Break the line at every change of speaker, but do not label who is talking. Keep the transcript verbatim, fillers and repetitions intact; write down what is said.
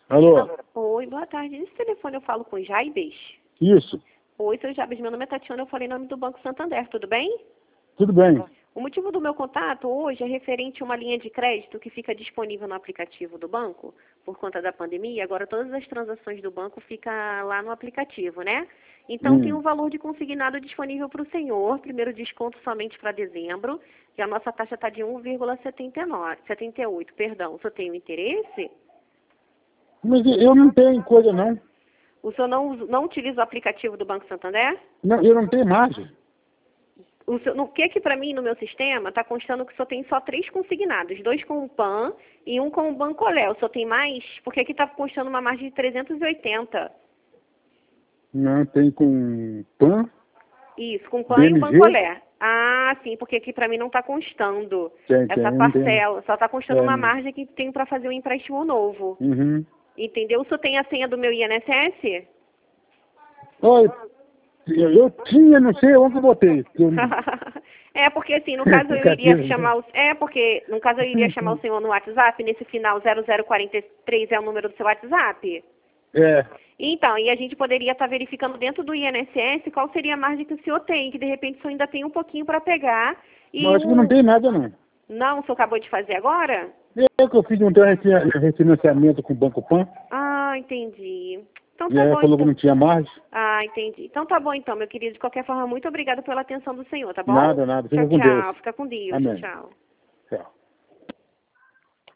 Alô?
Oi, boa tarde. Nesse telefone eu falo com o Jaibes?
Isso.
Oi, seu Jaibes, meu nome é Tatiana, eu falei em nome do Banco Santander, tudo bem?
Tudo bem.
O motivo do meu contato hoje é referente a uma linha de crédito que fica disponível no aplicativo do banco por conta da pandemia. Agora todas as transações do banco ficam lá no aplicativo, né? Então tem
Hum.
um valor de consignado disponível para o senhor, primeiro desconto somente para dezembro, e a nossa taxa está de um vírgula setenta e oito, perdão. O senhor tem um interesse?
Mas eu não tenho coisa, não.
O senhor não, usa- não utiliza o aplicativo do Banco Santander?
Não, eu não tenho margem.
O, seu- no que que para mim, no meu sistema, está constando que o senhor tem só três consignados, dois com o P A N e um com o Bancolé. O senhor tem mais? Porque aqui está constando uma margem de trezentos e oitenta.
Não, tem com P A N,
Isso, com o P A N e o
B M G.
Bancolé. Ah, sim, porque aqui para mim não está constando
Tem, tem,
essa
eu não tenho.
parcela. Só está constando
É,
uma
não.
margem que tem para fazer um empréstimo novo.
Uhum.
Entendeu? O senhor tem a senha do meu I N S S?
Olha, eu, eu tinha, não sei onde eu botei. Eu,
É, porque assim, no caso eu iria
aplicativo.
chamar o... É, porque no caso eu iria chamar o senhor no WhatsApp, nesse final zero zero quatro três é o número do seu WhatsApp?
É.
Então, e a gente poderia estar verificando dentro do I N S S qual seria a margem que o senhor tem, que de repente o senhor ainda tem um pouquinho para pegar.
Mas
E
acho que não
o...
tem nada, não.
Não, o senhor acabou de fazer agora?
Eu que eu fiz um refi- refinanciamento com o Banco P A N,
Ah, entendi. Então
e
tá
aí ela
bom,
falou que
então.
não tinha margem.
Ah, entendi. Então tá bom, então, meu querido. De qualquer forma, muito obrigada pela atenção do senhor, tá bom?
Nada, nada.
Tchau,
Fica com Deus.
tchau. Fica com Deus.
Amém.
Tchau.
Tchau.